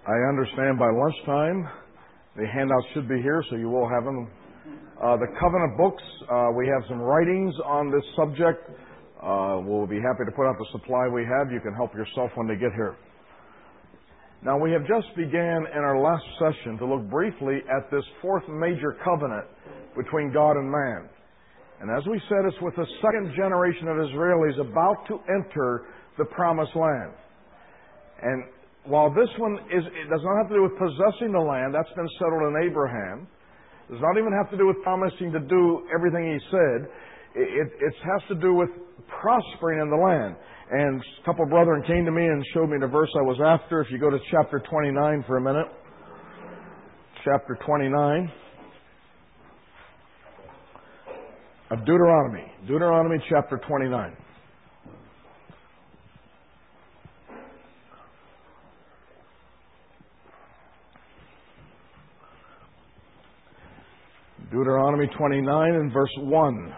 I understand by lunchtime the handouts should be here, so you will have them. The covenant books, we have some writings on this subject. We'll be happy to put out the supply we have. You can help yourself when they get here. Now, we have just began in our last session to look briefly at this fourth major covenant between God and man. And as we said, it's with the second generation of Israelis about to enter the promised land. And while this one it does not have to do with possessing the land, that's been settled in Abraham. It does not even have to do with promising to do everything he said. It has to do with prospering in the land. And a couple of brethren came to me and showed me the verse I was after. If you go to chapter 29 for a minute. Chapter 29 of Deuteronomy. Deuteronomy chapter 29. Deuteronomy 29 and verse 1.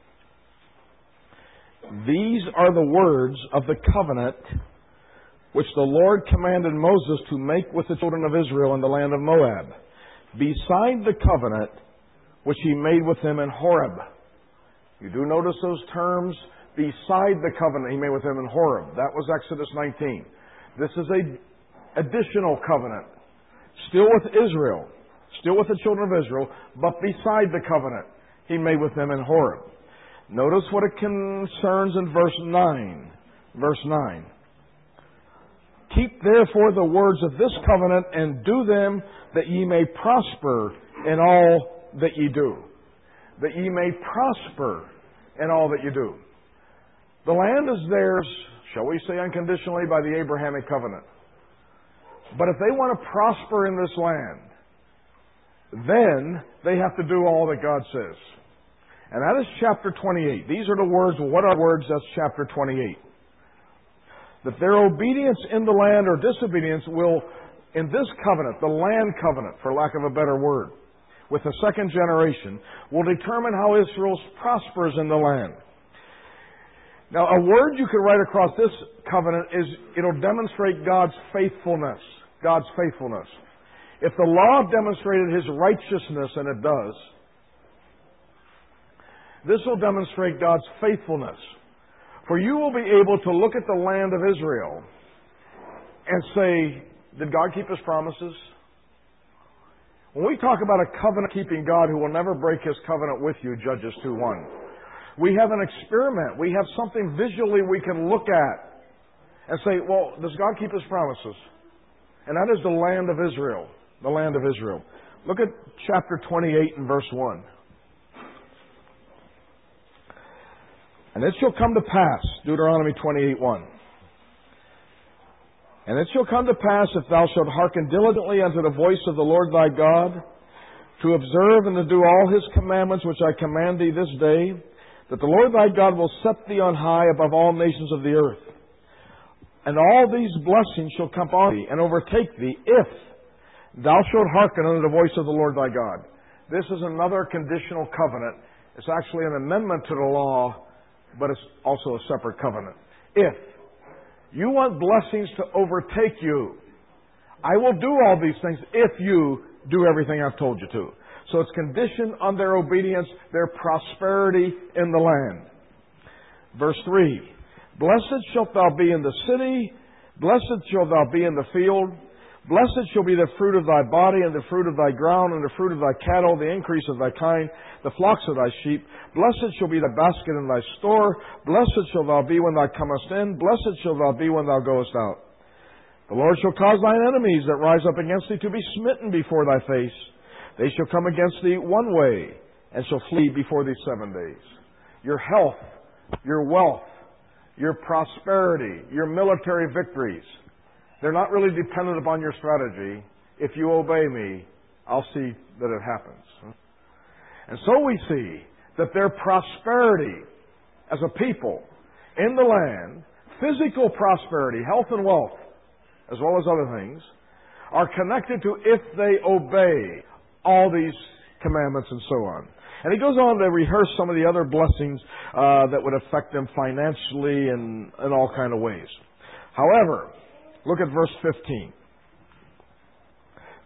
These are the words of the covenant which the Lord commanded Moses to make with the children of Israel in the land of Moab, beside the covenant which he made with them in Horeb. You do notice those terms, beside the covenant he made with them in Horeb. That was Exodus 19. This is an additional covenant, still with Israel. Still with the children of Israel, but beside the covenant he made with them in Horeb. Notice what it concerns in verse 9. Verse 9. Keep therefore the words of this covenant and do them, that ye may prosper in all that ye do. That ye may prosper in all that you do. The land is theirs, shall we say unconditionally, by the Abrahamic covenant. But if they want to prosper in this land, then they have to do all that God says. And that is chapter 28. These are the words. Well, what are words? That's chapter 28. That their obedience in the land or disobedience will, in this covenant, the land covenant, for lack of a better word, with the second generation, will determine how Israel prospers in the land. Now, a word you could write across this covenant is, it'll demonstrate God's faithfulness. God's faithfulness. If the law demonstrated His righteousness, and it does, this will demonstrate God's faithfulness. For you will be able to look at the land of Israel and say, did God keep His promises? When we talk about a covenant-keeping God who will never break His covenant with you, Judges 2:1, we have an experiment. We have something visually we can look at and say, well, does God keep His promises? And that is the land of Israel. The land of Israel. Look at chapter 28 and verse 1. And it shall come to pass, Deuteronomy 28:1. And it shall come to pass, if thou shalt hearken diligently unto the voice of the Lord thy God, to observe and to do all His commandments which I command thee this day, that the Lord thy God will set thee on high above all nations of the earth. And all these blessings shall come upon thee and overtake thee, if thou shalt hearken unto the voice of the Lord thy God. This is another conditional covenant. It's actually an amendment to the law, but it's also a separate covenant. If you want blessings to overtake you, I will do all these things if you do everything I've told you to. So it's conditioned on their obedience, their prosperity in the land. Verse 3. Blessed shalt thou be in the city, blessed shalt thou be in the field. Blessed shall be the fruit of thy body, and the fruit of thy ground, and the fruit of thy cattle, the increase of thy kind, the flocks of thy sheep. Blessed shall be thy basket and thy store. Blessed shalt thou be when thou comest in. Blessed shalt thou be when thou goest out. The Lord shall cause thine enemies that rise up against thee to be smitten before thy face. They shall come against thee one way, and shall flee before thee 7 days. Your health, your wealth, your prosperity, your military victories, they're not really dependent upon your strategy. If you obey me, I'll see that it happens. And so we see that their prosperity as a people in the land, physical prosperity, health and wealth, as well as other things, are connected to if they obey all these commandments and so on. And he goes on to rehearse some of the other blessings that would affect them financially and in all kind of ways. However, look at verse 15.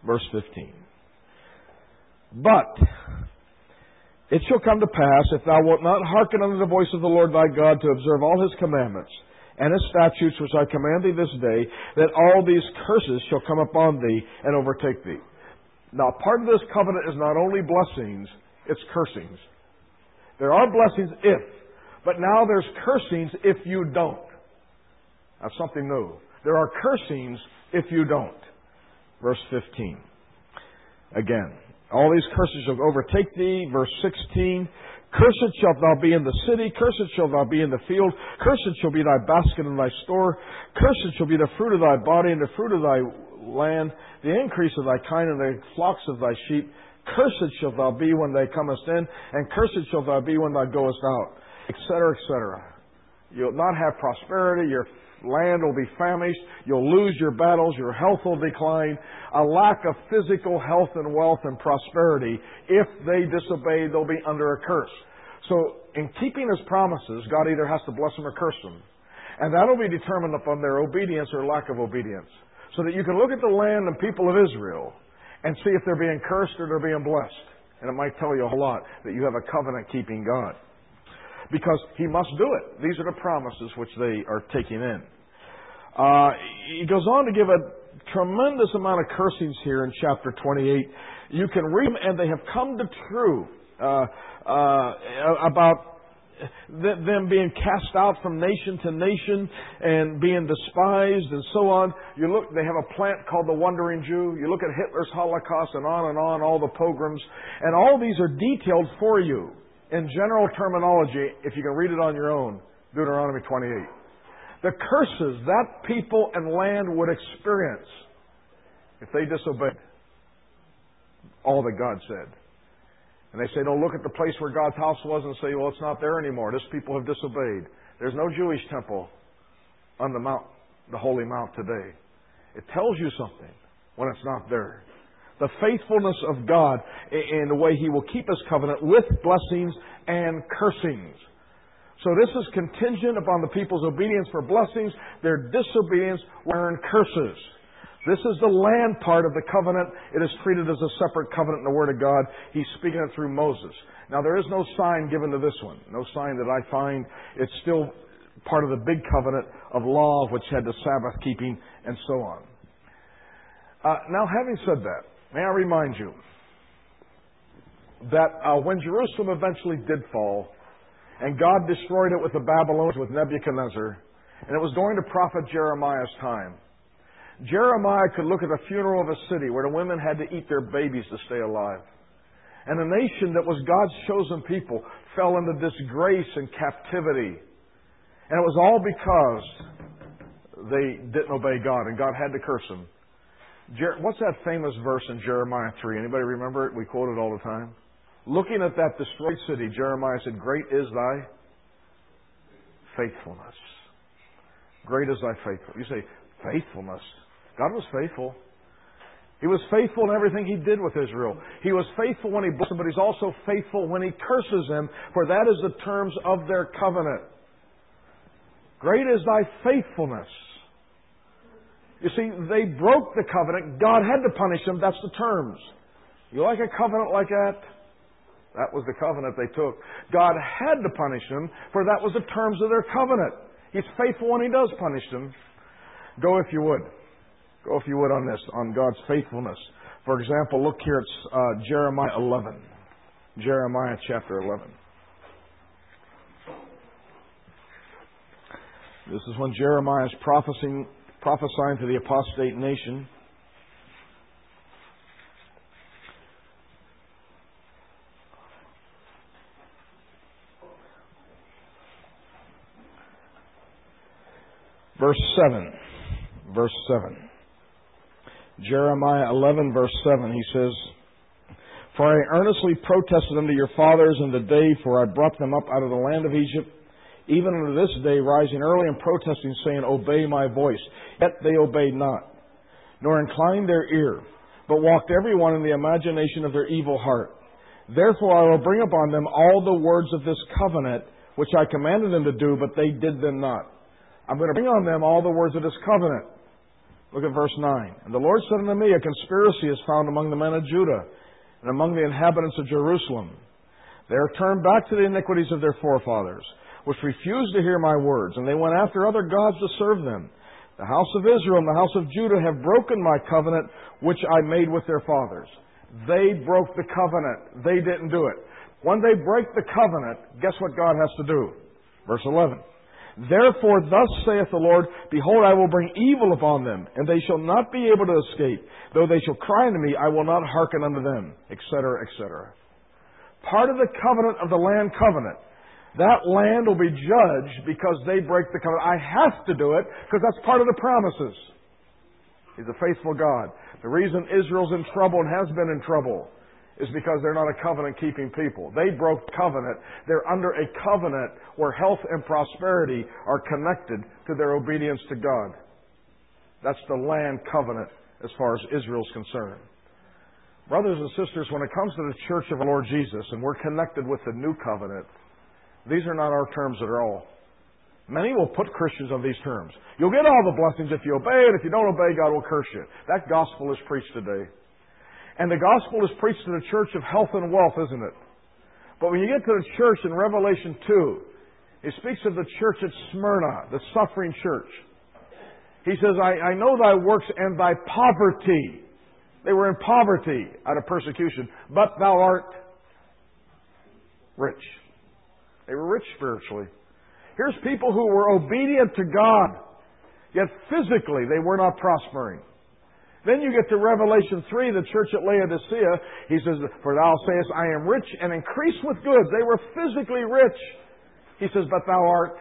Verse 15. But it shall come to pass, if thou wilt not hearken unto the voice of the Lord thy God to observe all His commandments and His statutes which I command thee this day, that all these curses shall come upon thee and overtake thee. Now, part of this covenant is not only blessings, it's cursings. There are blessings if, but now there's cursings if you don't. That's something new. There are cursings if you don't. Verse 15. Again, all these curses shall overtake thee. Verse 16. Cursed shalt thou be in the city, cursed shalt thou be in the field, cursed shall be thy basket and thy store, cursed shall be the fruit of thy body and the fruit of thy land, the increase of thy kind and the flocks of thy sheep. Cursed shalt thou be when thou comest in, and cursed shalt thou be when thou goest out, etc., etc. You'll not have prosperity, your land will be famished, you'll lose your battles, your health will decline, a lack of physical health and wealth and prosperity. If they disobey, they'll be under a curse. So, in keeping His promises, God either has to bless them or curse them. And that'll be determined upon their obedience or lack of obedience. So that you can look at the land and people of Israel and see if they're being cursed or they're being blessed. And it might tell you a whole lot that you have a covenant-keeping God. Because He must do it. These are the promises which they are taking in. He goes on to give a tremendous amount of cursings here in chapter 28. You can read them, and they have come to true about them being cast out from nation to nation and being despised and so on. You look, they have a plant called the Wandering Jew. You look at Hitler's Holocaust and on, all the pogroms. And all these are detailed for you in general terminology, if you can read it on your own. Deuteronomy 28. The curses that people and land would experience if they disobeyed all that God said. And they say, don't look at the place where God's house was and say, well, it's not there anymore. This people have disobeyed. There's no Jewish temple on the mount, the Holy Mount today. It tells you something when it's not there. The faithfulness of God in the way He will keep His covenant with blessings and cursings. So this is contingent upon the people's obedience for blessings. Their disobedience will earn curses. This is the land part of the covenant. It is treated as a separate covenant in the Word of God. He's speaking it through Moses. Now, there is no sign given to this one. No sign that I find. It's still part of the big covenant of law, which had the Sabbath keeping and so on. Now, having said that, may I remind you that when Jerusalem eventually did fall, and God destroyed it with the Babylonians, with Nebuchadnezzar, and it was during the prophet Jeremiah's time. Jeremiah could look at the funeral of a city where the women had to eat their babies to stay alive. And a nation that was God's chosen people fell into disgrace and captivity. And it was all because they didn't obey God, and God had to curse them. What's that famous verse in Jeremiah 3? Anybody remember it? We quote it all the time. Looking at that destroyed city, Jeremiah said, great is thy faithfulness. Great is thy faithfulness. You say, faithfulness? God was faithful. He was faithful in everything He did with Israel. He was faithful when He blessed them, but He's also faithful when He curses them, for that is the terms of their covenant. Great is thy faithfulness. You see, they broke the covenant. God had to punish them. That's the terms. You like a covenant like that? That was the covenant they took. God had to punish them, for that was the terms of their covenant. He's faithful when He does punish them. Go if you would. Go if you would on this, on God's faithfulness. For example, look here at Jeremiah 11. Jeremiah chapter 11. This is when Jeremiah is prophesying to the apostate nation. Verse 7. Verse 7. Jeremiah 11, verse 7, he says, For I earnestly protested unto your fathers in the day, for I brought them up out of the land of Egypt, even unto this day, rising early and protesting, saying, Obey my voice. Yet they obeyed not, nor inclined their ear, but walked every one in the imagination of their evil heart. Therefore I will bring upon them all the words of this covenant, which I commanded them to do, but they did them not. I'm going to bring on them all the words of this covenant. Look at verse 9. And the Lord said unto me, a conspiracy is found among the men of Judah and among the inhabitants of Jerusalem. They are turned back to the iniquities of their forefathers, which refused to hear my words, and they went after other gods to serve them. The house of Israel and the house of Judah have broken my covenant, which I made with their fathers. They broke the covenant. They didn't do it. When they break the covenant, guess what God has to do? Verse 11. Therefore, thus saith the Lord, behold, I will bring evil upon them, and they shall not be able to escape. Though they shall cry unto me, I will not hearken unto them, etc., etc. Part of the covenant of the land covenant, that land will be judged because they break the covenant. I have to do it because that's part of the promises. He's a faithful God. The reason Israel's in trouble and has been in trouble is because they're not a covenant-keeping people. They broke covenant. They're under a covenant where health and prosperity are connected to their obedience to God. That's the land covenant as far as Israel's concerned. Brothers and sisters, when it comes to the church of our Lord Jesus and we're connected with the new covenant, these are not our terms at all. Many will put Christians on these terms. You'll get all the blessings if you obey, and if you don't obey, God will curse you. That gospel is preached today. And the gospel is preached to the church of health and wealth, isn't it? But when you get to the church in Revelation 2, it speaks of the church at Smyrna, the suffering church. He says, I know thy works and thy poverty. They were in poverty out of persecution, but thou art rich. They were rich spiritually. Here's people who were obedient to God, yet physically they were not prospering. Then you get to Revelation 3, the church at Laodicea. He says, for thou sayest, I am rich and increase with goods. They were physically rich. He says, but thou art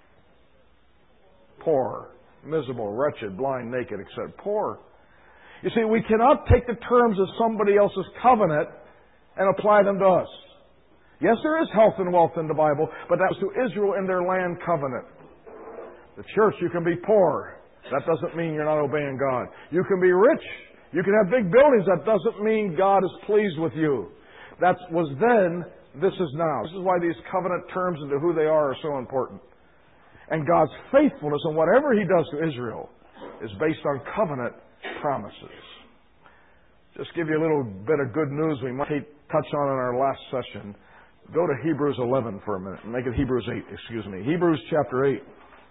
poor, miserable, wretched, blind, naked, etc. Poor. You see, we cannot take the terms of somebody else's covenant and apply them to us. Yes, there is health and wealth in the Bible, but that was to Israel in their land covenant. The church, you can be poor. That doesn't mean you're not obeying God. You can be rich. You can have big buildings. That doesn't mean God is pleased with you. That was then, this is now. This is why these covenant terms and who they are so important. And God's faithfulness in whatever He does to Israel is based on covenant promises. Just give you a little bit of good news we might touch on in our last session. Go to Hebrews 11 for a minute. Make it Hebrews 8, excuse me. Hebrews chapter 8.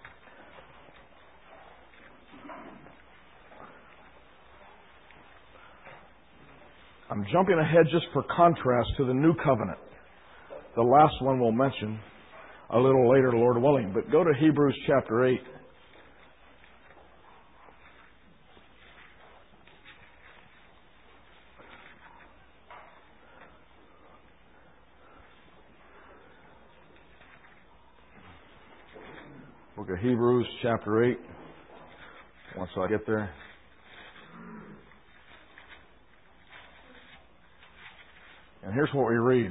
I'm jumping ahead just for contrast to the new covenant. The last one we'll mention a little later, Lord willing. But go to Hebrews chapter 8. Book of Hebrews chapter 8. Once I get there. And here's what we read.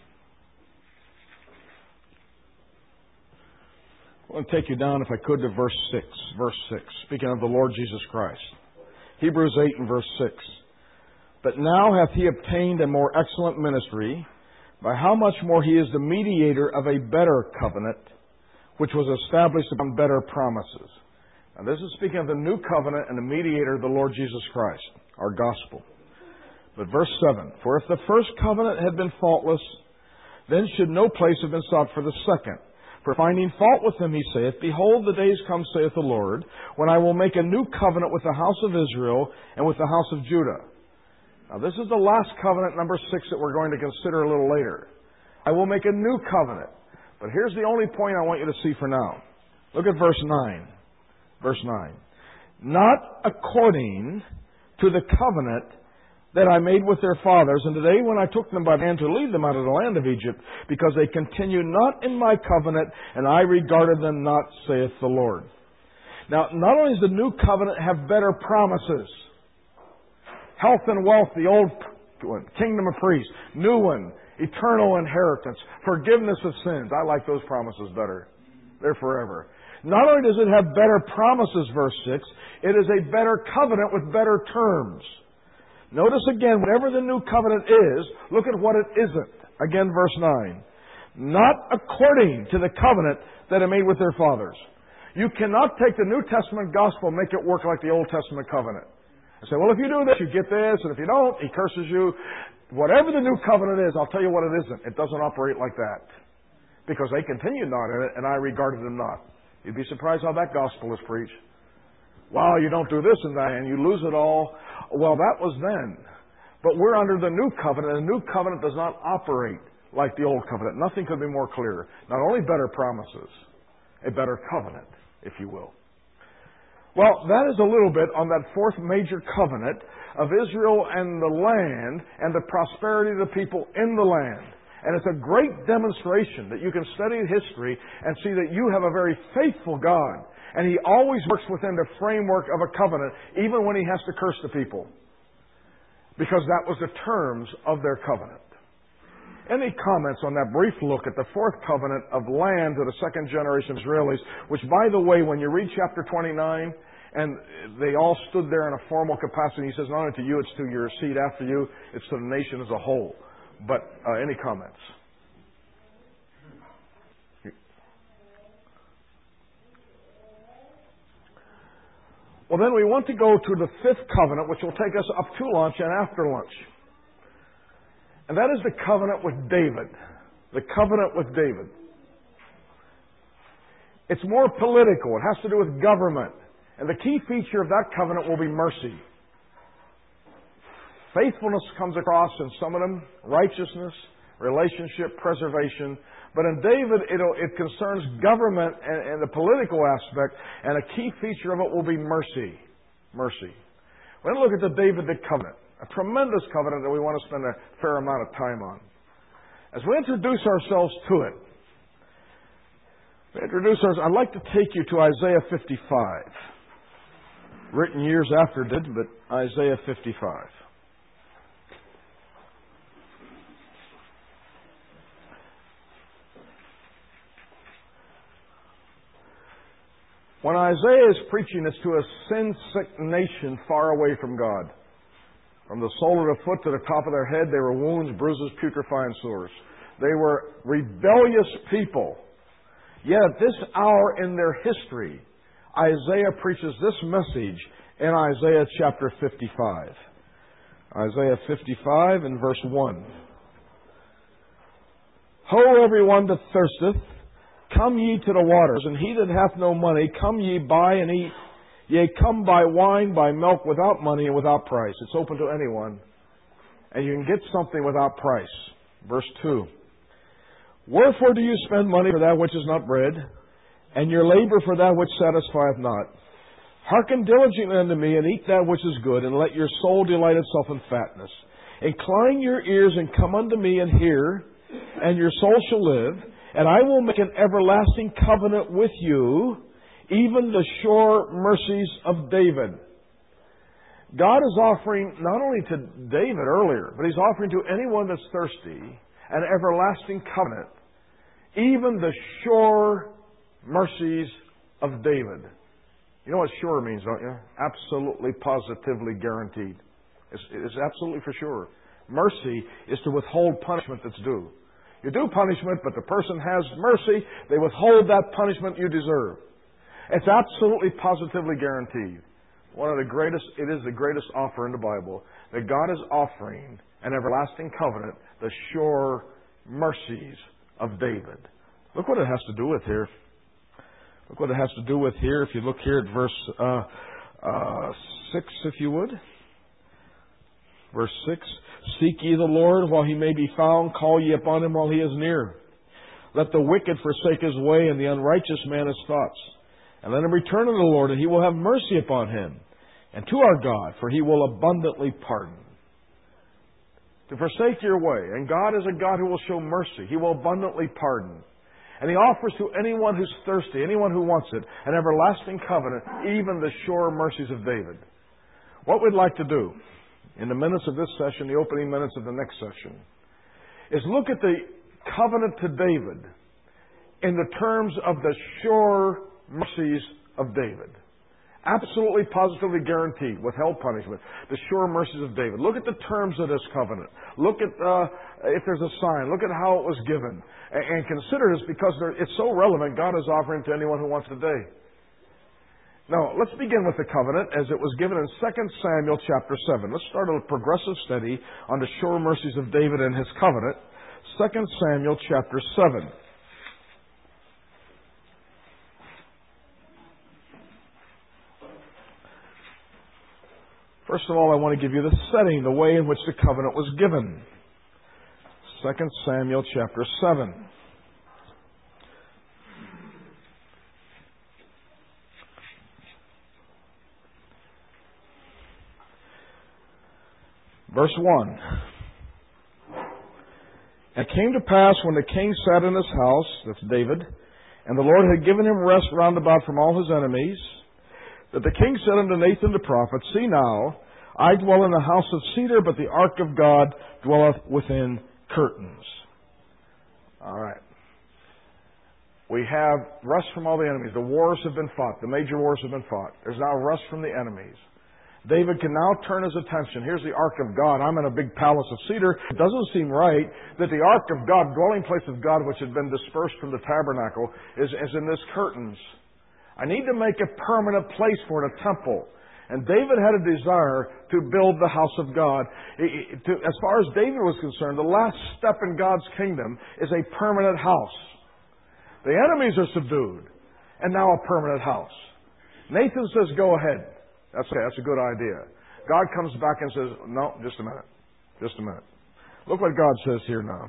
I want to take you down, if I could, to verse 6. Verse 6, speaking of the Lord Jesus Christ. Hebrews 8 and verse 6. But now hath He obtained a more excellent ministry, by how much more He is the mediator of a better covenant, which was established upon better promises. Now this is speaking of the new covenant and the mediator, the Lord Jesus Christ, our gospel. But verse 7, for if the first covenant had been faultless, then should no place have been sought for the second. For finding fault with them, He saith, behold, the days come, saith the Lord, when I will make a new covenant with the house of Israel and with the house of Judah. Now this is the last covenant, number 6, that we're going to consider a little later. I will make a new covenant. But here's the only point I want you to see for now. Look at verse 9. Verse 9. Not according to the covenant that I made with their fathers, and today when I took them by the hand to lead them out of the land of Egypt, because they continued not in my covenant, and I regarded them not, saith the Lord. Now, not only does the new covenant have better promises, health and wealth, the old one, kingdom of priests, new one, eternal inheritance, forgiveness of sins. I like those promises better. They're forever. Not only does it have better promises, verse 6, it is a better covenant with better terms. Notice again, whatever the new covenant is, look at what it isn't. Again, verse 9. Not according to the covenant that I made with their fathers. You cannot take the New Testament gospel and make it work like the Old Testament covenant. And say, well, if you do this, you get this, and if you don't, He curses you. Whatever the new covenant is, I'll tell you what it isn't. It doesn't operate like that. Because they continued not in it, and I regarded them not. You'd be surprised how that gospel is preached. Well, you don't do this and that, and you lose it all. Well, that was then. But we're under the new covenant, and the new covenant does not operate like the old covenant. Nothing could be more clear. Not only better promises, a better covenant, if you will. Well, that is a little bit on that fourth major covenant of Israel and the land and the prosperity of the people in the land. And it's a great demonstration that you can study history and see that you have a very faithful God. And He always works within the framework of a covenant, even when He has to curse the people. Because that was the terms of their covenant. Any comments on that brief look at the fourth covenant of land to the second generation Israelis, which, by the way, when you read chapter 29, and they all stood there in a formal capacity, He says, not only to you, it's to your seed after you, it's to the nation as a whole. But any comments? Well, then we want to go to the fifth covenant, which will take us up to lunch and after lunch. And that is the covenant with David. The covenant with David. It's more political. It has to do with government. And the key feature of that covenant will be mercy. Faithfulness comes across in some of them, righteousness, relationship, preservation. But in David, it concerns government and the political aspect, and a key feature of it will be mercy. Mercy. We're going to look at the Davidic covenant, a tremendous covenant that we want to spend a fair amount of time on. As we introduce ourselves to it, I'd like to take you to Isaiah 55. Written years after it did, but Isaiah 55. When Isaiah is preaching this to a sin-sick nation far away from God, from the sole of their foot to the top of their head, they were wounds, bruises, putrefying sores. They were rebellious people. Yet at this hour in their history, Isaiah preaches this message in Isaiah chapter 55. Isaiah 55 and verse 1. Ho, everyone that thirsteth, come ye to the waters, and he that hath no money, come ye buy and eat. Yea, come buy wine, buy milk without money and without price. It's open to anyone. And you can get something without price. Verse 2. Wherefore do you spend money for that which is not bread, and your labor for that which satisfieth not? Hearken diligently unto me, and eat that which is good, and let your soul delight itself in fatness. Incline your ears and come unto me and hear, and your soul shall live. And I will make an everlasting covenant with you, even the sure mercies of David. God is offering, not only to David earlier, but He's offering to anyone that's thirsty, an everlasting covenant, even the sure mercies of David. You know what sure means, don't you? Absolutely, positively guaranteed. It's absolutely for sure. Mercy is to withhold punishment that's due. You do punishment, but the person has mercy. They withhold that punishment you deserve. It's absolutely, positively guaranteed. It is the greatest offer in the Bible, that God is offering an everlasting covenant, the sure mercies of David. Look what it has to do with here. Look what it has to do with here. If you look here at verse 6, if you would. Verse 6, seek ye the Lord while He may be found, call ye upon Him while He is near. Let the wicked forsake his way, and the unrighteous man his thoughts. And let him return unto the Lord, and He will have mercy upon him, and to our God, for He will abundantly pardon. To forsake your way, and God is a God who will show mercy. He will abundantly pardon. And He offers to anyone who's thirsty, anyone who wants it, an everlasting covenant, even the sure mercies of David. What we'd like to do in the minutes of this session, the opening minutes of the next session, is look at the covenant to David in the terms of the sure mercies of David. Absolutely, positively guaranteed, withheld punishment. The sure mercies of David. Look at the terms of this covenant. Look at if there's a sign. Look at how it was given. And consider this because it's so relevant, God is offering to anyone who wants today. Now, let's begin with the covenant as it was given in 2 Samuel chapter 7. Let's start a progressive study on the sure mercies of David and his covenant. 2 Samuel chapter 7. First of all, I want to give you the setting, the way in which the covenant was given. 2 Samuel chapter 7. Verse 1. And it came to pass when the king sat in his house, that's David, and the Lord had given him rest round about from all his enemies, that the king said unto Nathan the prophet, See now, I dwell in a house of cedar, but the ark of God dwelleth within curtains. All right. We have rest from all the enemies. The wars have been fought. The major wars have been fought. There's now rest from the enemies. David can now turn his attention. Here's the ark of God. I'm in a big palace of cedar. It doesn't seem right that the ark of God, dwelling place of God, which had been dispersed from the tabernacle, is in this curtains. I need to make a permanent place for it, a temple. And David had a desire to build the house of God. As far as David was concerned, the last step in God's kingdom is a permanent house. The enemies are subdued, and now a permanent house. Nathan says, go ahead. That's okay. That's a good idea. God comes back and says, no, just a minute. Just a minute. Look what God says here now.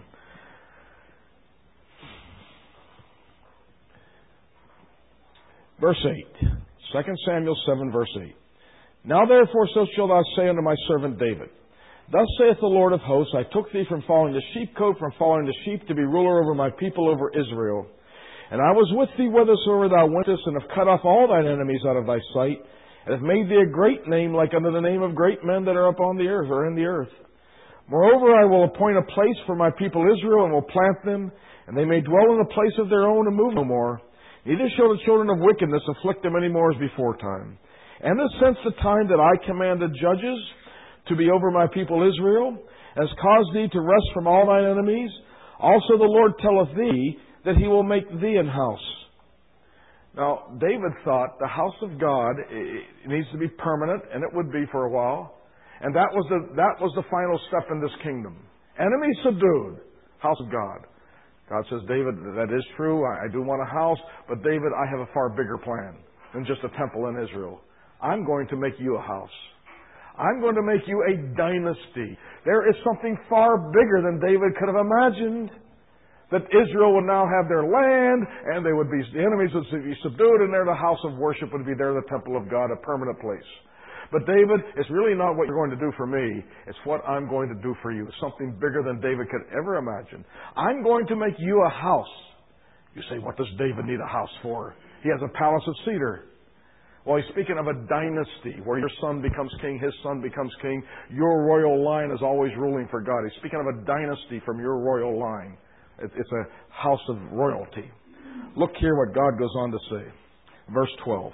Verse 8. 2 Samuel 7, verse 8. Now therefore so shalt thou say unto my servant David, Thus saith the Lord of hosts, I took thee from following the sheepcote, from following the sheep, to be ruler over my people, over Israel. And I was with thee whithersoever thou wentest, and have cut off all thine enemies out of thy sight, and have made thee a great name, like unto the name of great men that are upon the earth, or in the earth. Moreover, I will appoint a place for my people Israel, and will plant them, and they may dwell in a place of their own, and move no more. Neither shall the children of wickedness afflict them any more as before time. And since the time that I commanded judges to be over my people Israel, has caused thee to rest from all thine enemies, also the Lord telleth thee that he will make thee an house. Now, David thought the house of God needs to be permanent, and it would be for a while. And that was the final step in this kingdom. Enemies subdued, house of God. God says, David, that is true. I do want a house, but David, I have a far bigger plan than just a temple in Israel. I'm going to make you a house. I'm going to make you a dynasty. There is something far bigger than David could have imagined. That Israel would now have their land, and the enemies would be subdued, and there the house of worship would be there, the temple of God, a permanent place. But David, it's really not what you're going to do for me. It's what I'm going to do for you. Something bigger than David could ever imagine. I'm going to make you a house. You say, what does David need a house for? He has a palace of cedar. Well, he's speaking of a dynasty where your son becomes king, his son becomes king. Your royal line is always ruling for God. He's speaking of a dynasty from your royal line. It's a house of royalty. Look here what God goes on to say. Verse 12.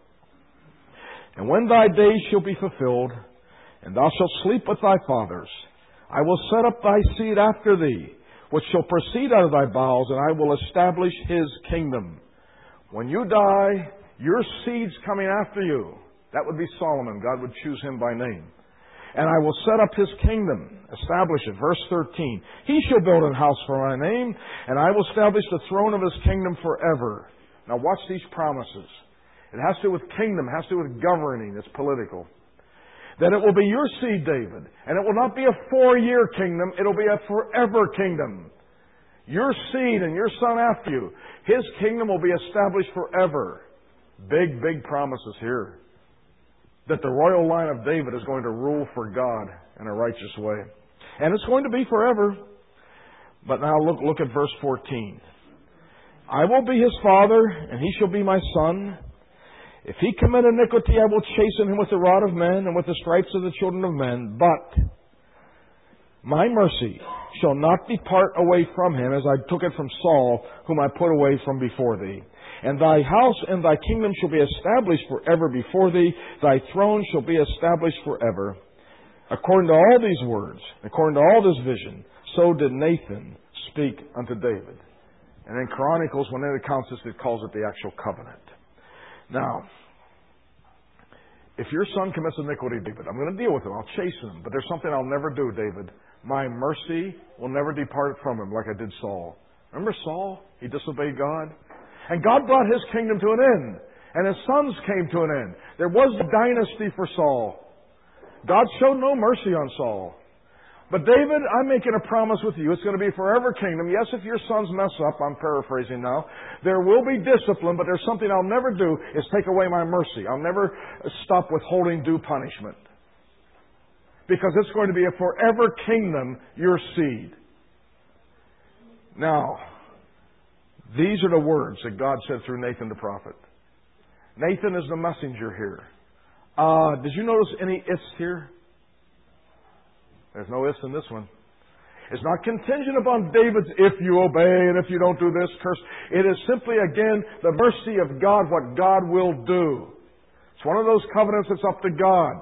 And when thy days shall be fulfilled, and thou shalt sleep with thy fathers, I will set up thy seed after thee, which shall proceed out of thy bowels, and I will establish his kingdom. When you die, your seed's coming after you. That would be Solomon. God would choose him by name. And I will set up his kingdom, establish it. Verse 13. He shall build a house for my name, and I will establish the throne of his kingdom forever. Now watch these promises. It has to do with kingdom, it has to do with governing. It's political. That it will be your seed, David. And it will not be a 4-year kingdom, it'll be a forever kingdom. Your seed and your son after you. His kingdom will be established forever. Big, big promises here. That the royal line of David is going to rule for God in a righteous way. And it's going to be forever. But now look at verse 14. I will be his father, and he shall be my son. If he commit iniquity, I will chasten him with the rod of men and with the stripes of the children of men. But my mercy shall not depart away from him, as I took it from Saul, whom I put away from before thee. And thy house and thy kingdom shall be established forever before thee. Thy throne shall be established forever. According to all these words, according to all this vision, so did Nathan speak unto David. And in Chronicles, when it accounts this, it calls it the actual covenant. Now, if your son commits iniquity, David, I'm going to deal with him. I'll chasten him. But there's something I'll never do, David. My mercy will never depart from him like I did Saul. Remember Saul? He disobeyed God. And God brought his kingdom to an end. And his sons came to an end. There was a dynasty for Saul. God showed no mercy on Saul. But David, I'm making a promise with you. It's going to be forever kingdom. Yes, if your sons mess up, I'm paraphrasing now, there will be discipline, but there's something I'll never do is take away my mercy. I'll never stop withholding due punishment. Because it's going to be a forever kingdom, your seed. Now, these are the words that God said through Nathan the prophet. Nathan is the messenger here. Did you notice any ifs here? There's no ifs in this one. It's not contingent upon David's if you obey and if you don't do this, curse. It is simply, again, the mercy of God, what God will do. It's one of those covenants that's up to God.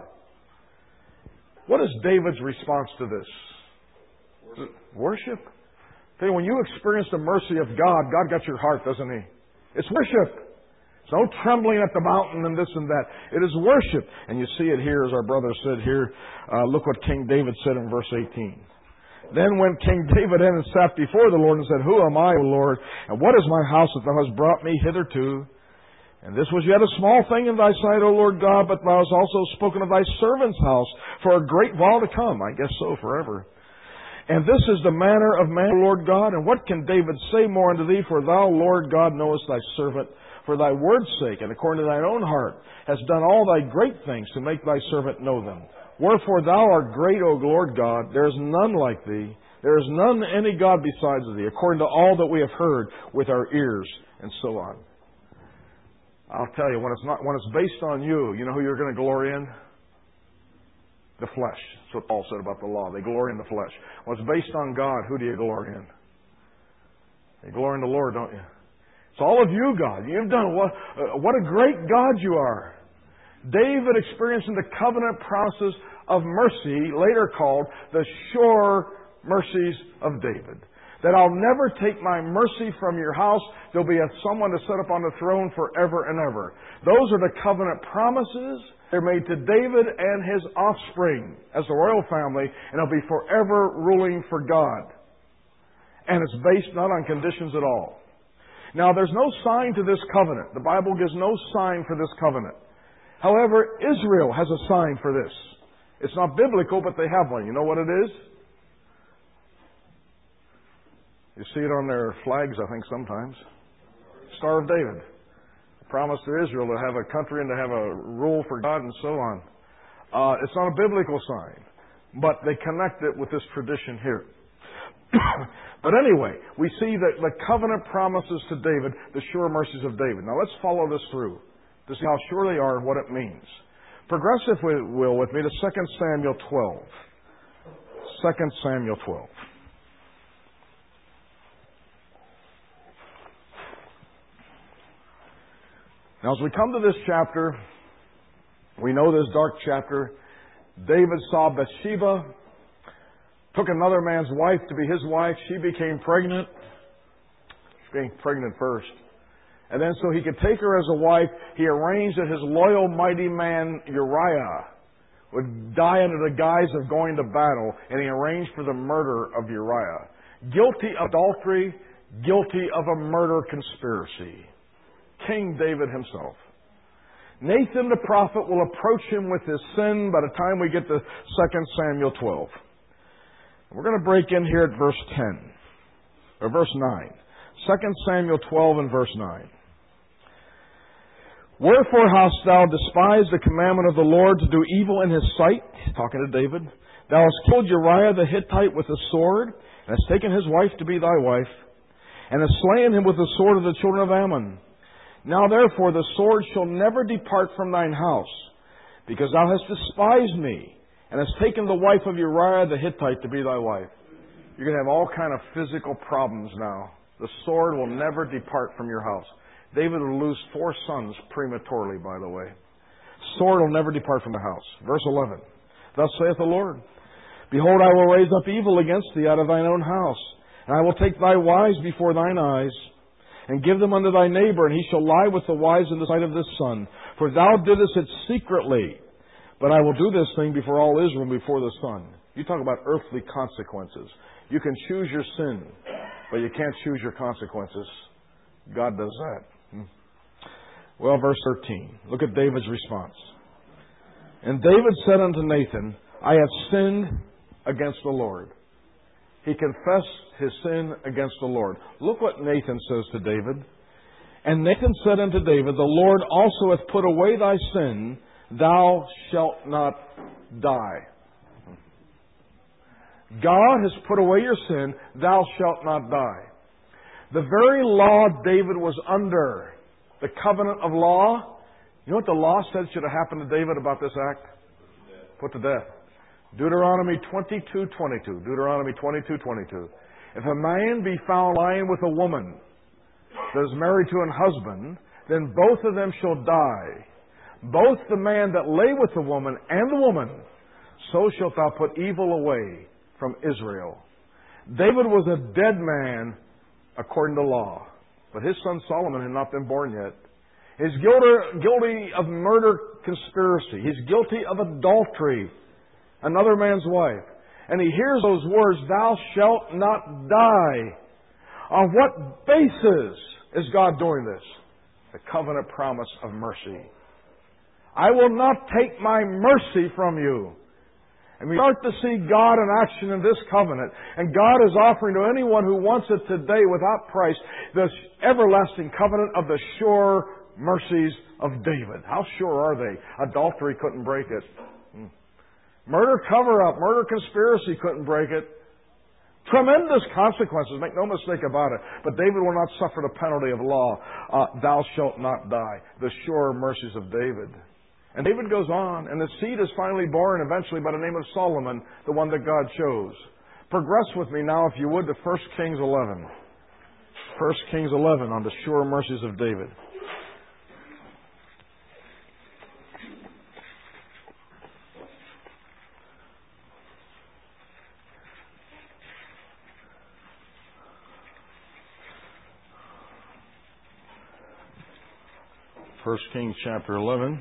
What is David's response to this? Worship. Tell you, when you experience the mercy of God, God got your heart, doesn't He? It's worship. It's no trembling at the mountain and this and that. It is worship. And you see it here, as our brother said here. Look what King David said in verse 18. Then went King David in and sat before the Lord and said, Who am I, O Lord? And what is my house that thou hast brought me hitherto? And this was yet a small thing in thy sight, O Lord God, but thou hast also spoken of thy servant's house for a great while to come. I guess so, forever. And this is the manner of man, O Lord God. And what can David say more unto thee? For thou, Lord God, knowest thy servant, for thy word's sake, and according to thine own heart, hast done all thy great things to make thy servant know them. Wherefore thou art great, O Lord God. There is none like thee. There is none any God besides thee, according to all that we have heard with our ears, and so on. I'll tell you, when it's based on you, you know who you're going to glory in? The flesh. That's what Paul said about the law. They glory in the flesh. When it's based on God, who do you glory in? You glory in the Lord, don't you? It's all of you, God. You've done what a great God you are. David experiencing the covenant promises of mercy, later called the sure mercies of David. That I'll never take my mercy from your house. There'll be someone to sit up on the throne forever and ever. Those are the covenant promises. They're made to David and his offspring as the royal family, and they'll be forever ruling for God. And it's based not on conditions at all. Now, there's no sign to this covenant. The Bible gives no sign for this covenant. However, Israel has a sign for this. It's not biblical, but they have one. You know what it is? You see it on their flags, I think, sometimes. Star of David. A promise to Israel to have a country and to have a rule for God and so on. It's not a biblical sign, but they connect it with this tradition here. But anyway, we see that the covenant promises to David, the sure mercies of David. Now let's follow this through to see how sure they are and what it means. Progress, if we will, with me to 2 Samuel 12. 2 Samuel 12. Now as we come to this chapter, we know this dark chapter. David saw Bathsheba, took another man's wife to be his wife. She became pregnant. She became pregnant first. And then so he could take her as a wife, he arranged that his loyal, mighty man Uriah would die under the guise of going to battle, and he arranged for the murder of Uriah. Guilty of adultery, guilty of a murder conspiracy. King David himself. Nathan the prophet will approach him with his sin by the time we get to 2 Samuel 12. We're going to break in here at verse 10, or verse 9. 2 Samuel 12 and verse 9. Wherefore hast thou despised the commandment of the Lord to do evil in his sight? Talking to David. Thou hast killed Uriah the Hittite with a sword, and hast taken his wife to be thy wife, and hast slain him with the sword of the children of Ammon. Now therefore the sword shall never depart from thine house, because thou hast despised me, and hast taken the wife of Uriah the Hittite to be thy wife. You're going to have all kind of physical problems now. The sword will never depart from your house. David will lose 4 sons prematurely, by the way. Sword will never depart from the house. Verse 11. Thus saith the Lord, Behold, I will raise up evil against thee out of thine own house, and I will take thy wives before thine eyes, and give them unto thy neighbor, and he shall lie with the wives in the sight of this son. For thou didst it secretly, But I will do this thing before all Israel, before the sun. You talk about earthly consequences. You can choose your sin, but you can't choose your consequences. God does that. Well, verse 13. Look at David's response. And David said unto Nathan, I have sinned against the Lord. He confessed his sin against the Lord. Look what Nathan says to David. And Nathan said unto David, the Lord also hath put away thy sin, thou shalt not die. God has put away your sin, thou shalt not die. The very law David was under, the covenant of law, you know what the law said should have happened to David about this act? Put to death. Deuteronomy 22:22. Deuteronomy 22:22. If a man be found lying with a woman that is married to an husband, then both of them shall die. Both the man that lay with the woman and the woman, so shalt thou put evil away from Israel. David was a dead man according to law, but his son Solomon had not been born yet. He's guilty of murder conspiracy. He's guilty of adultery, another man's wife. And he hears those words, thou shalt not die. On what basis is God doing this? The covenant promise of mercy. I will not take my mercy from you. And we start to see God in action in this covenant. And God is offering to anyone who wants it today without price this everlasting covenant of the sure mercies of David. How sure are they? Adultery couldn't break it. Murder cover-up, murder conspiracy couldn't break it. Tremendous consequences, make no mistake about it. But David will not suffer the penalty of law. Thou shalt not die. The sure mercies of David. And David goes on, and the seed is finally born eventually by the name of Solomon, the one that God chose. Progress with me now, if you would, to 1 Kings 11. 1 Kings 11 on the sure mercies of David. First Kings chapter 11.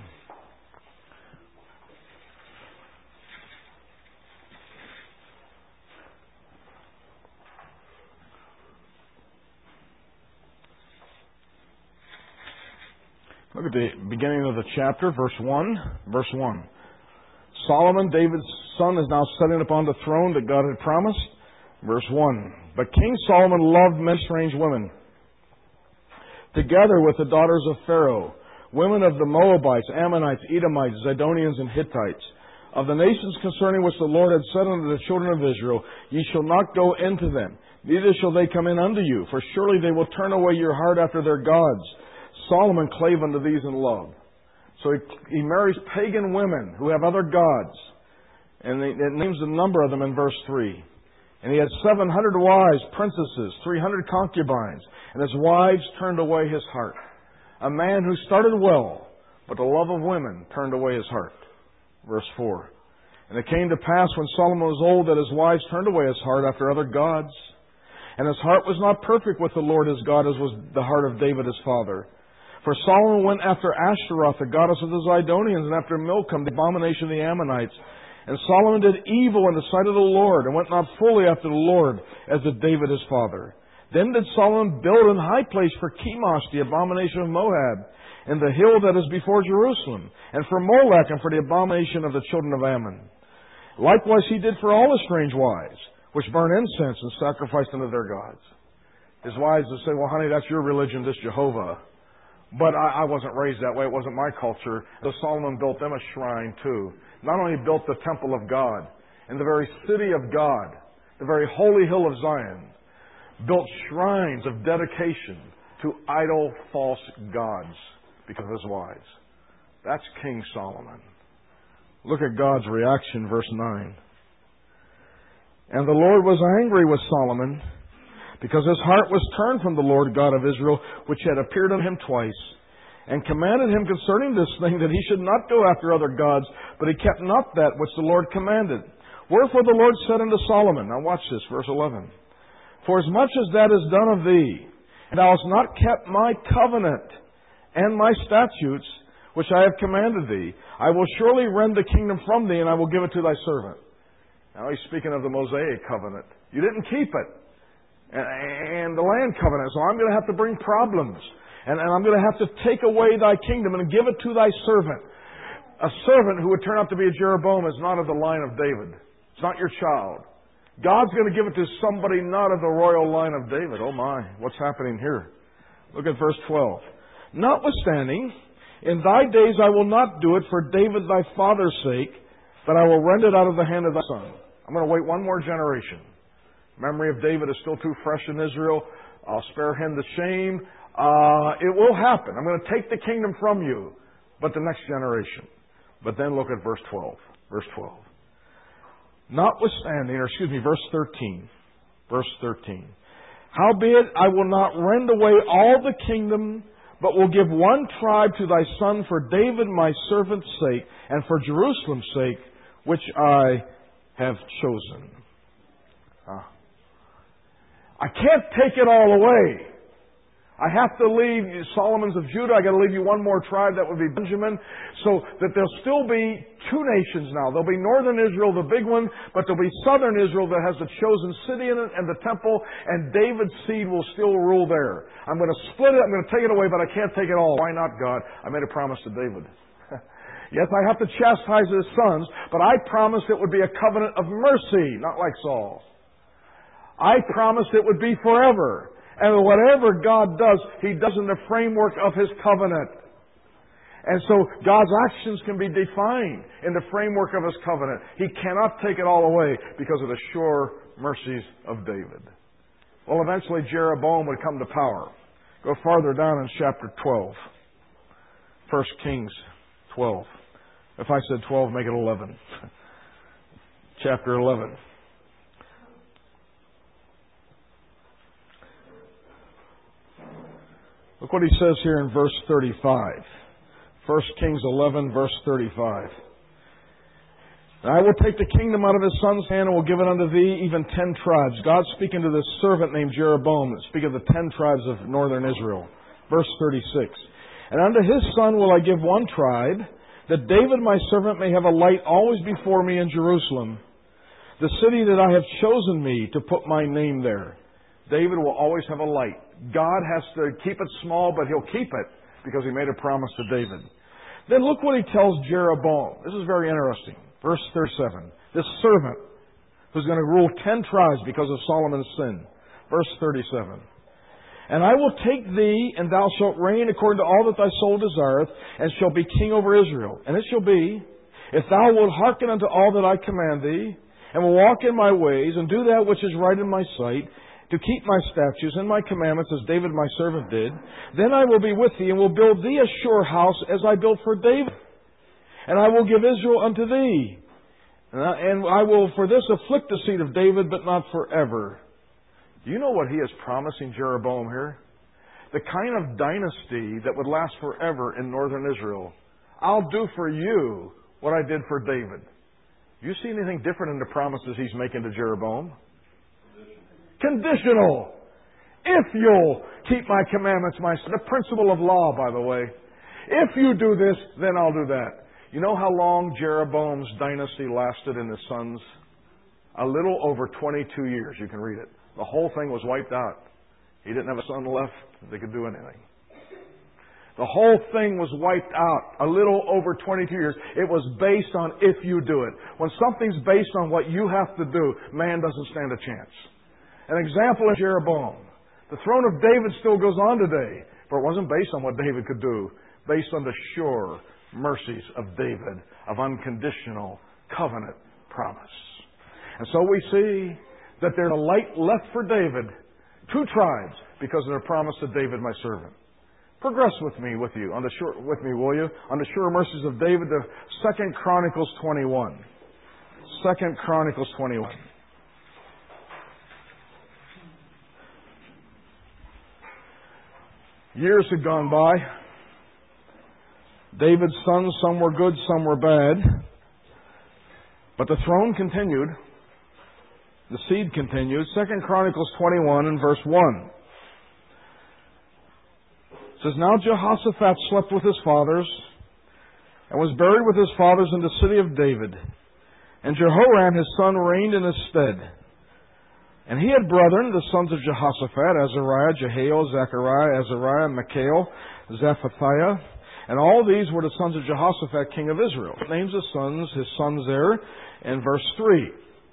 Look at the beginning of the chapter, verse 1. Verse 1. Solomon, David's son, is now sitting upon the throne that God had promised. Verse 1. But King Solomon loved many strange women, together with the daughters of Pharaoh, women of the Moabites, Ammonites, Edomites, Zidonians, and Hittites, of the nations concerning which the Lord had said unto the children of Israel, Ye shall not go into them, neither shall they come in unto you, for surely they will turn away your heart after their gods. Solomon clave unto these in love. So he marries pagan women who have other gods. And it names the number of them in verse 3. And he had 700 wives, princesses, 300 concubines, and his wives turned away his heart. A man who started well, but the love of women turned away his heart. Verse 4. And it came to pass when Solomon was old that his wives turned away his heart after other gods. And his heart was not perfect with the Lord his God as was the heart of David his father. For Solomon went after Ashtaroth, the goddess of the Zidonians, and after Milcom, the abomination of the Ammonites. And Solomon did evil in the sight of the Lord, and went not fully after the Lord, as did David his father. Then did Solomon build an high place for Chemosh, the abomination of Moab, and the hill that is before Jerusalem, and for Molech, and for the abomination of the children of Ammon. Likewise he did for all his strange wives, which burn incense and sacrifice unto their gods. His wives would say, well, honey, that's your religion, this Jehovah. But I wasn't raised that way. It wasn't my culture. So Solomon built them a shrine too. Not only built the temple of God, in the very city of God, the very holy hill of Zion, built shrines of dedication to idol false gods because of his wives. That's King Solomon. Look at God's reaction, verse 9. And the Lord was angry with Solomon, because his heart was turned from the Lord God of Israel, which had appeared unto him twice, and commanded him concerning this thing that he should not go after other gods, but he kept not that which the Lord commanded. Wherefore the Lord said unto Solomon, now watch this, verse 11, For as much as that is done of thee, and thou hast not kept my covenant and my statutes, which I have commanded thee. I will surely rend the kingdom from thee, and I will give it to thy servant. Now he's speaking of the Mosaic covenant. You didn't keep it. And the land covenant. So I'm going to have to bring problems. And I'm going to have to take away thy kingdom and give it to thy servant. A servant who would turn out to be a Jeroboam is not of the line of David. It's not your child. God's going to give it to somebody not of the royal line of David. Oh my, what's happening here? Look at verse 12. Notwithstanding, in thy days I will not do it for David thy father's sake, but I will rend it out of the hand of thy son. I'm going to wait one more generation. Memory of David is still too fresh in Israel. I'll spare him the shame. It will happen. I'm going to take the kingdom from you, but the next generation. But then look at verse 12. Verse 12. Notwithstanding, verse 13. Verse 13. Howbeit I will not rend away all the kingdom, but will give one tribe to thy son for David my servant's sake, and for Jerusalem's sake, which I have chosen. I can't take it all away. I have to leave Solomon's of Judah. I got to leave you one more tribe. That would be Benjamin. So that there'll still be two nations now. There'll be northern Israel, the big one, but there'll be southern Israel that has the chosen city in it and the temple, and David's seed will still rule there. I'm going to split it. I'm going to take it away, but I can't take it all. Why not, God? I made a promise to David. Yes, I have to chastise his sons, but I promised it would be a covenant of mercy, not like Saul. I promised it would be forever. And whatever God does, He does in the framework of His covenant. And so God's actions can be defined in the framework of His covenant. He cannot take it all away because of the sure mercies of David. Well, eventually Jeroboam would come to power. Go farther down in chapter 12. 1 Kings 12. If I said 12, make it 11. Chapter 11. Look what he says here in verse 35. 1 Kings 11, verse 35. And I will take the kingdom out of his son's hand and will give it unto thee, even 10 tribes. God speaking to this servant named Jeroboam, speaking of the 10 tribes of northern Israel. Verse 36. And unto his son will I give one tribe, that David my servant may have a light always before me in Jerusalem, the city that I have chosen me to put my name there. David will always have a light. God has to keep it small, but He'll keep it because He made a promise to David. Then look what He tells Jeroboam. This is very interesting. Verse 37. This servant who's going to rule 10 tribes because of Solomon's sin. Verse 37. And I will take thee, and thou shalt reign according to all that thy soul desireth, and shalt be king over Israel. And it shall be, if thou wilt hearken unto all that I command thee, and will walk in my ways, and do that which is right in my sight, to keep my statutes and my commandments as David my servant did, then I will be with thee and will build thee a sure house as I built for David. And I will give Israel unto thee. And I will for this afflict the seed of David, but not forever. Do you know what he is promising Jeroboam here? The kind of dynasty that would last forever in northern Israel. I'll do for you what I did for David. Do you see anything different in the promises he's making to Jeroboam? Conditional. If you'll keep my commandments, the principle of law, by the way. If you do this, then I'll do that. You know how long Jeroboam's dynasty lasted in his sons? A little over 22 years. You can read it. The whole thing was wiped out. He didn't have a son left that could do anything. The whole thing was wiped out. A little over 22 years. It was based on if you do it. When something's based on what you have to do, man doesn't stand a chance. An example is Jeroboam. The throne of David still goes on today, but it wasn't based on what David could do, based on the sure mercies of David, of unconditional covenant promise. And so we see that there's a light left for David, 2 tribes, because of their promise to David, my servant. Progress with me, will you? On the sure mercies of David, to 2 Chronicles 21. 2 Chronicles 21. Years had gone by. David's sons, some were good, some were bad. But the throne continued. The seed continued. 2 Chronicles 21 and verse 1. It says, Now Jehoshaphat slept with his fathers, and was buried with his fathers in the city of David. And Jehoram his son reigned in his stead. And he had brethren, the sons of Jehoshaphat, Azariah, Jehiel, Zechariah, Azariah, Michael, Zephathiah. And all these were the sons of Jehoshaphat, king of Israel. It names his sons there in verse 3.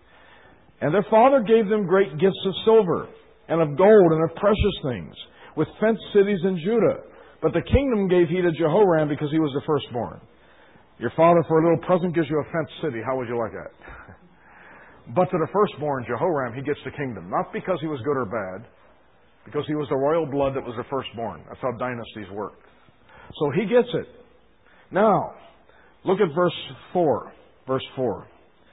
And their father gave them great gifts of silver, and of gold, and of precious things, with fenced cities in Judah. But the kingdom gave he to Jehoram, because he was the firstborn. Your father for a little present gives you a fenced city. How would you like that? But to the firstborn, Jehoram, he gets the kingdom. Not because he was good or bad, because he was the royal blood that was the firstborn. That's how dynasties work. So he gets it. Now, look at verse 4. Verse 4.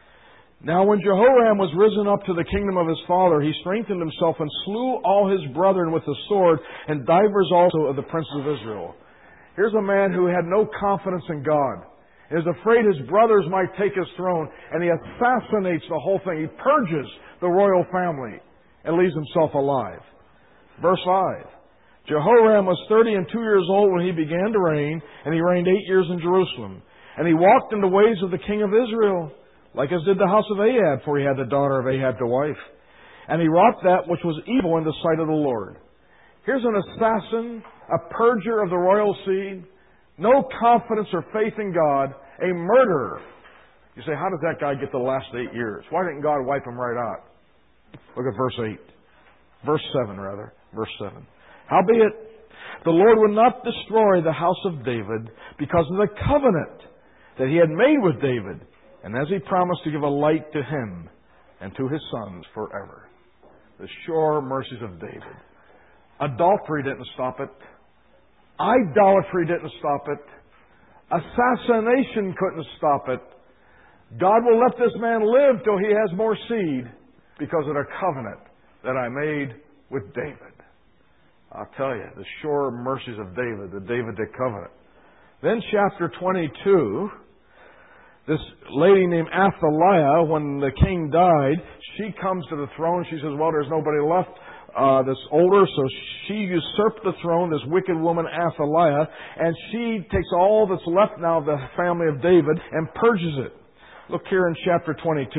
Now when Jehoram was risen up to the kingdom of his father, he strengthened himself and slew all his brethren with the sword, and divers also of the princes of Israel. Here's a man who had no confidence in God. He is afraid his brothers might take his throne, and he assassinates the whole thing. He purges the royal family and leaves himself alive. Verse 5. Jehoram was 32 years old when he began to reign, and he reigned 8 years in Jerusalem. And he walked in the ways of the king of Israel, like as did the house of Ahab, for he had the daughter of Ahab to wife. And he wrought that which was evil in the sight of the Lord. Here's an assassin, a purger of the royal seed, no confidence or faith in God, a murderer. You say, how did that guy get the last 8 years? Why didn't God wipe him right out? Look at verse 8. Verse 7, rather. Verse 7. Howbeit, the Lord would not destroy the house of David because of the covenant that he had made with David, and as he promised to give a light to him and to his sons forever. The sure mercies of David. Adultery didn't stop it. Idolatry didn't stop it. Assassination couldn't stop it. God will let this man live till he has more seed because of the covenant that I made with David. I'll tell you, the sure mercies of David, the Davidic covenant. Then chapter 22, this lady named Athaliah, when the king died, she comes to the throne. She says, well, there's nobody left that's older, so she usurped the throne, this wicked woman Athaliah, and she takes all that's left now of the family of David and purges it. Look here in chapter 22.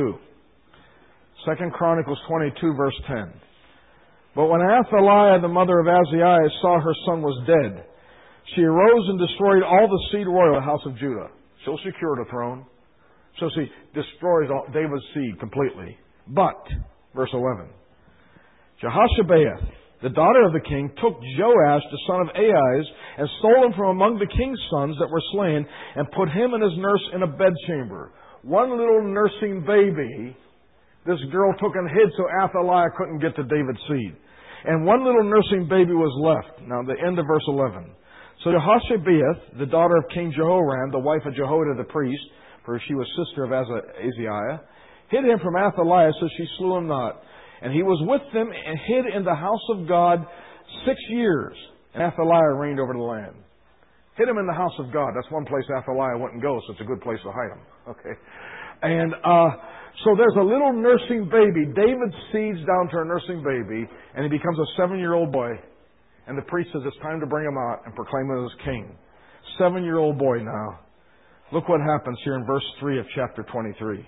2 Chronicles 22, verse 10. But when Athaliah, the mother of Azariah, saw her son was dead, she arose and destroyed all the seed royal of the house of Judah. She'll secure the throne. So she destroys all David's seed completely. But, verse 11, Jehoshabeath, the daughter of the king, took Joash, the son of Ahaz, and stole him from among the king's sons that were slain, and put him and his nurse in a bedchamber. One little nursing baby, this girl took and hid so Athaliah couldn't get to David's seed. And one little nursing baby was left. Now, the end of verse 11. So Jehoshabeath, the daughter of King Jehoram, the wife of Jehoiada the priest, for she was sister of Ahaziah, hid him from Athaliah, so she slew him not. And he was with them and hid in the house of God 6 years. And Athaliah reigned over the land. Hid him in the house of God. That's one place Athaliah wouldn't go, so it's a good place to hide him. Okay. And so there's a little nursing baby. David seeds down to a nursing baby, and he becomes a 7-year-old boy. And the priest says it's time to bring him out and proclaim him as king. 7-year-old boy now. Look what happens here in verse 3 of chapter 23.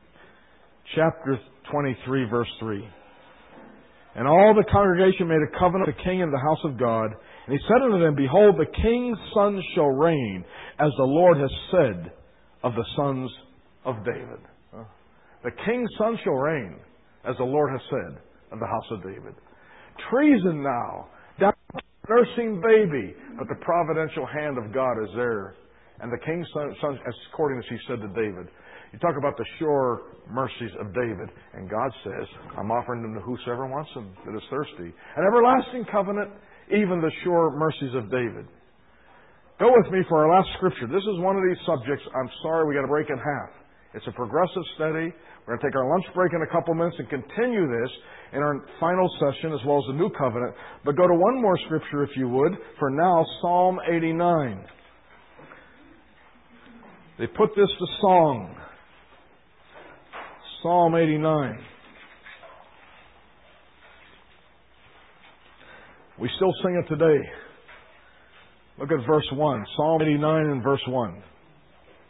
Chapter 23, verse 3. And all the congregation made a covenant with the king in the house of God. And he said unto them, Behold, the king's son shall reign, as the Lord has said of the sons of David. The king's son shall reign, as the Lord has said of the house of David. Treason now, down to a nursing baby, but the providential hand of God is there. And the king's son, according as he said to David. You talk about the sure mercies of David. And God says, I'm offering them to whosoever wants them that is thirsty. An everlasting covenant, even the sure mercies of David. Go with me for our last scripture. This is one of these subjects. I'm sorry, we got to break in half. It's a progressive study. We're going to take our lunch break in a couple minutes and continue this in our final session as well as the new covenant. But go to one more scripture, if you would. For now, Psalm 89. They put this to song. Psalm 89. We still sing it today. Look at verse 1. Psalm 89 and verse 1.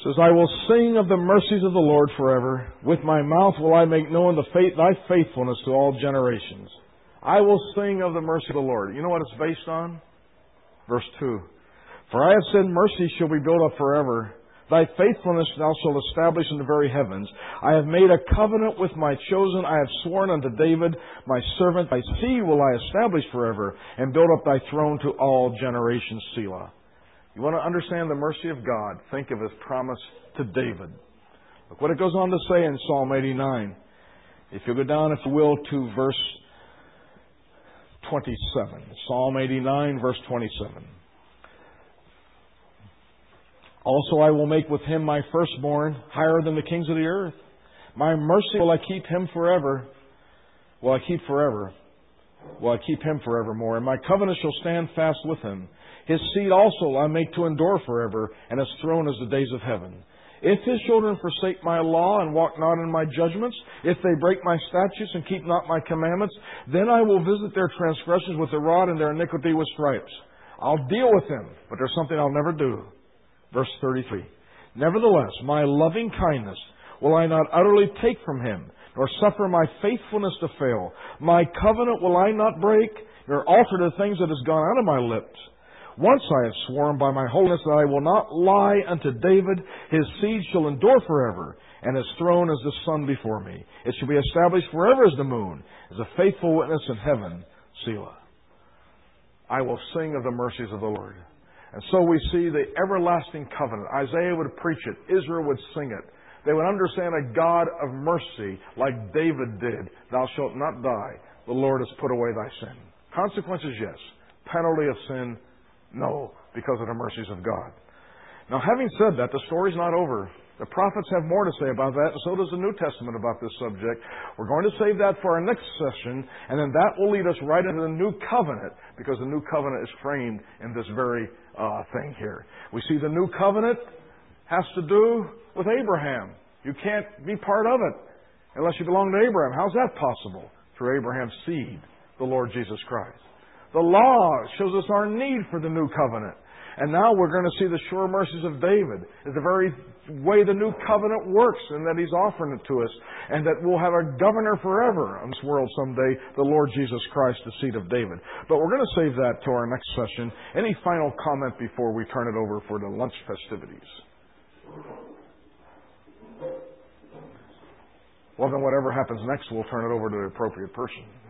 says, I will sing of the mercies of the Lord forever. With my mouth will I make known thy faithfulness to all generations. I will sing of the mercy of the Lord. You know what it's based on? Verse 2. For I have said, mercy shall be built up forever. Thy faithfulness thou shalt establish in the very heavens. I have made a covenant with my chosen. I have sworn unto David, my servant. Thy seed will I establish forever, and build up thy throne to all generations. Selah. You want to understand the mercy of God? Think of His promise to David. Look what it goes on to say in Psalm 89. If you go down, if you will, to verse 27. Psalm 89, verse 27. Also I will make with him my firstborn higher than the kings of the earth. My mercy will I keep him forever. Will I keep forever? Will I keep him forevermore? And my covenant shall stand fast with him. His seed also I make to endure forever, and his throne is the days of heaven. If his children forsake my law and walk not in my judgments, if they break my statutes and keep not my commandments, then I will visit their transgressions with the rod and their iniquity with stripes. I'll deal with them, but there's something I'll never do. Verse 33. Nevertheless, my loving kindness will I not utterly take from him, nor suffer my faithfulness to fail. My covenant will I not break, nor alter the things that has gone out of my lips. Once I have sworn by my holiness that I will not lie unto David. His seed shall endure forever, and his throne is the sun before me. It shall be established forever as the moon, as a faithful witness in heaven. Selah. I will sing of the mercies of the Lord. And so we see the everlasting covenant. Isaiah would preach it. Israel would sing it. They would understand a God of mercy like David did. Thou shalt not die. The Lord has put away thy sin. Consequences, yes. Penalty of sin, no, because of the mercies of God. Now, having said that, the story's not over. The prophets have more to say about that, and so does the New Testament about this subject. We're going to save that for our next session, and then that will lead us right into the New Covenant, because the New Covenant is framed in this very thing here. We see the New Covenant has to do with Abraham. You can't be part of it unless you belong to Abraham. How's that possible? Through Abraham's seed, the Lord Jesus Christ. The law shows us our need for the New Covenant. And now we're going to see the sure mercies of David. It's the very way the New Covenant works, and that He's offering it to us, and that we'll have a governor forever on this world someday, the Lord Jesus Christ, the seed of David. But we're going to save that to our next session. Any final comment before we turn it over for the lunch festivities? Well, then whatever happens next, we'll turn it over to the appropriate person.